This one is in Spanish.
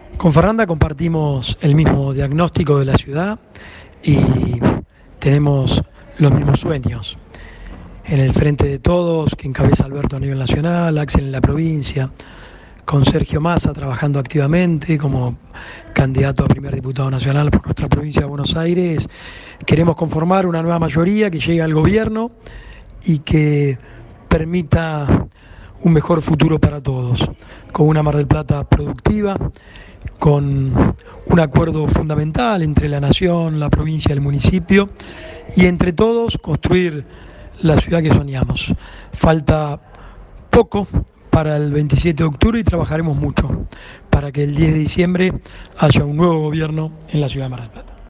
Con Fernanda compartimos el mismo diagnóstico de la ciudad y tenemos los mismos sueños. En el frente de todos, que encabeza Alberto a nivel nacional, Axel en la provincia, con Sergio Massa trabajando activamente como candidato a primer diputado nacional por nuestra provincia de Buenos Aires, queremos conformar una nueva mayoría que llegue al gobierno y que permita un mejor futuro para todos, con una Mar del Plata productiva, con un acuerdo fundamental entre la nación, la provincia y el municipio, y entre todos construir la ciudad que soñamos. Falta poco para el 27 de octubre y trabajaremos mucho para que el 10 de diciembre haya un nuevo gobierno en la ciudad de Mar del Plata.